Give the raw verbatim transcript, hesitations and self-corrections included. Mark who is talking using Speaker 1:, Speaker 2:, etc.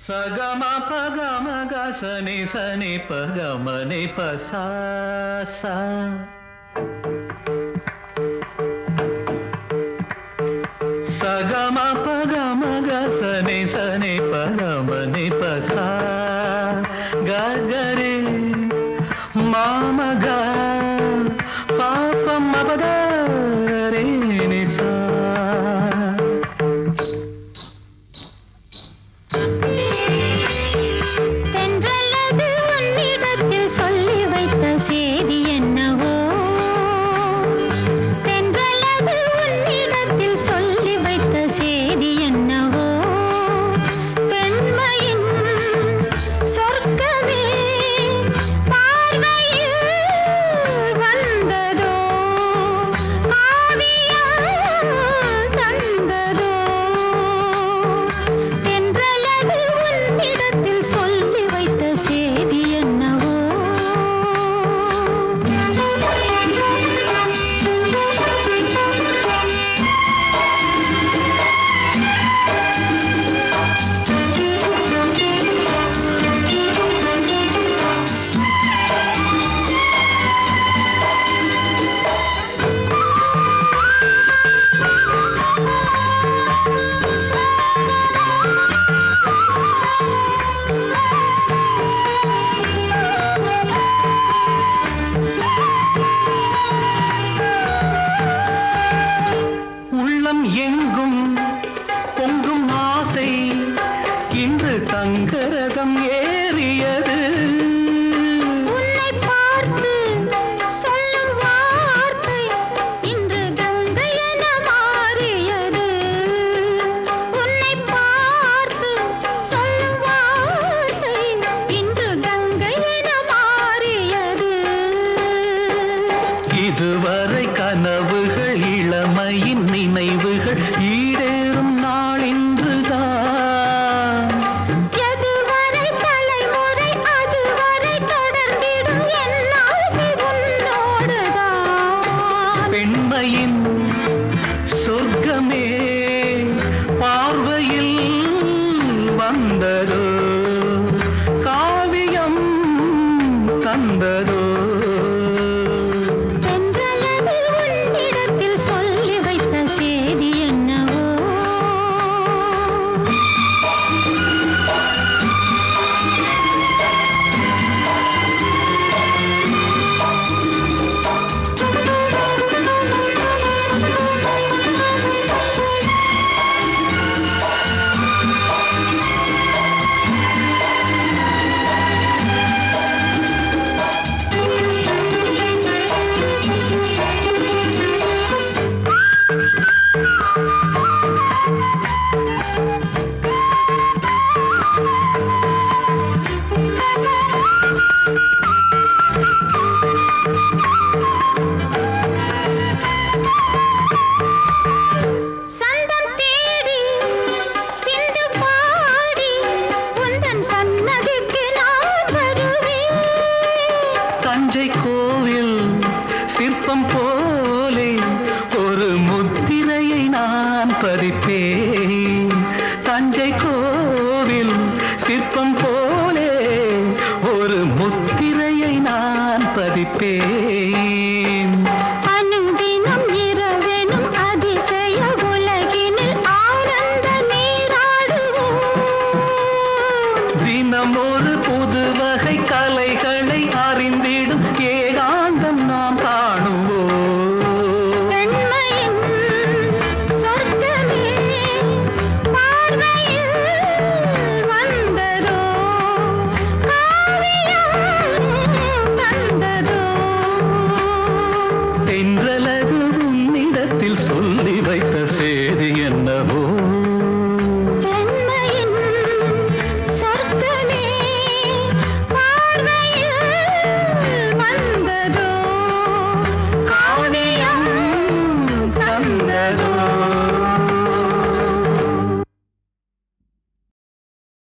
Speaker 1: సగమ పగమ గసని సని పగమని పసా సా సగమ పగమ గసని సని పగమని పసా గగరి మామగ పాపం మపదరే నిసా எங்கும் பொங்கும் ஆசை இன்று தங்கரகம் ஏறியது
Speaker 2: உன்னை பார்த்து சொல்லும் வார்த்தை இன்று கங்கை என மாறியது உன்னை பார்த்து சொல்லும் வார்த்தை இன்று கங்கை என மாறியது
Speaker 1: இதுவரை கனவுகள் இளமையின் நினைவுகள் ஈடேறும் நாள் இன்றுதான்
Speaker 2: எதுவரை தலைமுறை அதுவரை தொடர்ந்திடும் என் ஆசை உன்னோடுதான்
Speaker 1: பெண்மையின் சொர்க்கமே பார்வையில் வந்ததோ காவியம் தந்ததோ தஞ்சை கோவில் சிற்பம் போலே ஒரு முத்திரையை நான் பதிப்பேன் தஞ்சை கோவில் சிற்பம் போலே ஒரு முத்திரையை நான் பதிப்பேன்
Speaker 2: அனுதினம் இரவெனும் அதிசய உலகினில் ஆனந்த நீராடுவோம்
Speaker 1: தினம் ஒரு புது வகை கலைகளை அறிந்திடும் ஏகா